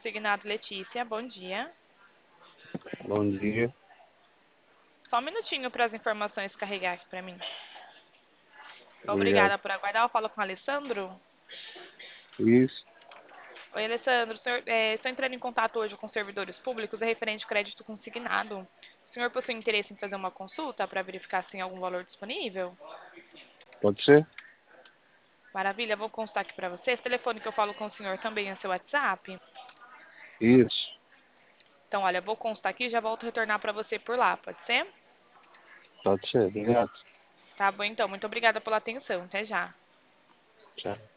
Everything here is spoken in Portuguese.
Consignado Letícia, bom dia. Bom dia. Só um minutinho para as informações carregar aqui para mim. Obrigado. Obrigada por aguardar. Eu falo com o Alessandro. Isso, Oi, Alessandro. Estou entrando em contato hoje com servidores públicos referente ao crédito consignado. O senhor possui interesse em fazer uma consulta para verificar se tem algum valor disponível? pode ser? Maravilha, vou constar aqui para você. Esse telefone que eu falo com o senhor também é seu WhatsApp? Isso, Então, olha, vou constar aqui e já volto a retornar para você por lá, pode ser? pode ser. Obrigado. Tá bom, então. Muito obrigada pela atenção. Até já. Tchau.